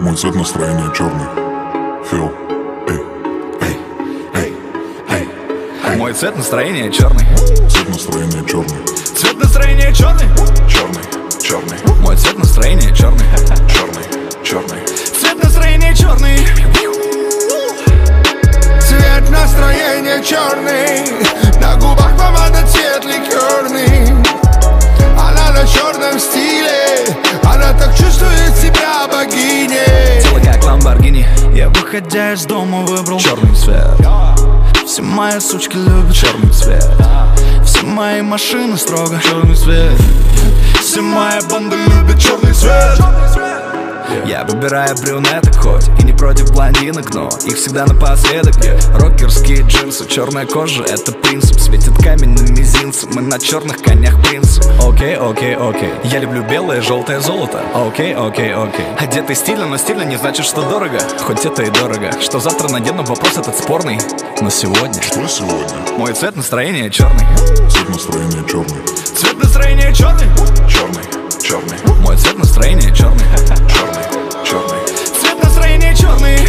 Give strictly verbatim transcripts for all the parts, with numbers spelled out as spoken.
Мой цвет настроения черный. Фил. Эй, эй, эй, эй, эй. Мой цвет настроения черный. Цвет настроения черный. Цвет настроения черный. Черный, черный. Мой цвет настроения черный. Черный, черный. Цвет настроения черный. Цвет настроения черный. На губах помада, цвет ликерный. Она на черном стиле. Она так чувствует себя богиней. Тело как ламборгини. Я, выходя из дома, выбрал черный цвет. Все мои сучки любят черный цвет. Все мои машины строго Черный цвет. Все мои банды любят черный цвет. Я выбираю брюнеток хоть и не против блондинок, но их всегда напоследок. yeah. Рокерские джинсы, черная кожа, это принцип. Светит камень на мизинце, мы на черных конях принцев. Окей, окей, окей. Я люблю белое, желтое золото. Окей, окей, окей. Одетый стильно, но стильно не значит, что дорого. Хоть это и дорого. Что завтра надену, вопрос этот спорный. Но сегодня Что сегодня? мой цвет настроения черный. Цвет настроения черный. Цвет настроения черный. Черный, черный. Мой цвет настроения черный. Черный, черный. Цвет настроения черный.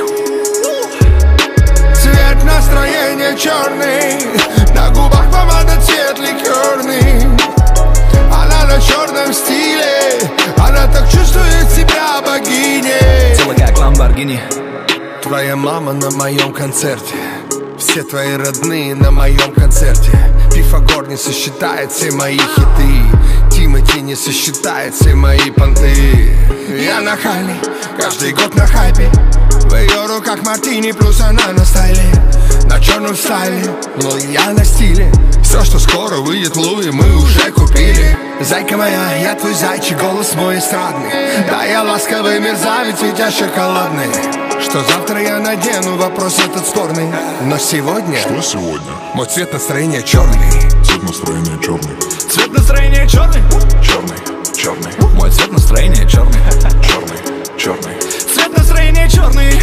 Цвет настроения черный. На губах помада, цвет ликерный. Она на черном стиле. Она так чувствует себя богиней. Тело как ламборгини. Твоя мама на моем концерте. Все твои родные на моем концерте. Пифагор не сосчитает все мои хиты. Тимати не сосчитает все мои понты. Я нахальный, каждый год на хайпе. В ее руках мартини, плюс она на стайле. На черном стайле, но я на стиле. Все, что скоро выйдет в Луи, мы уже купили. Зайка моя, я твой зайчик, голос мой эстрадный. Да, я ласковый мерзавец, ведь я шоколадный. Что завтра я надену, вопрос этот спорный. Но сегодня Что сегодня? мой цвет настроения черный. Цвет настроения черный. Цвет настроения черный. Черный, черный. Мой цвет настроения черный. Черный, черный. Цвет настроения черный.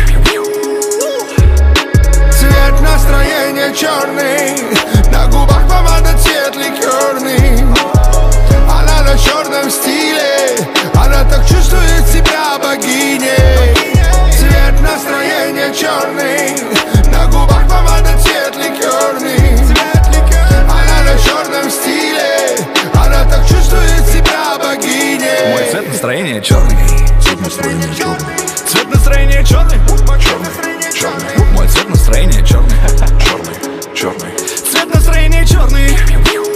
Цвет настроения черный. На губах помада, цвет ликерный. Она на черном стиле. Она так чувствует себя богиней. Цвет настроения черный. На губах помада, цвет ликерный. Она на черном стиле. Она так чувствует себя богиней. Мой цвет настроения черный. Цвет настроения черный. Цвет настроения черный. Черный, черный. Мой цвет настроения черный. Черный, черный. Цвет настроения черный.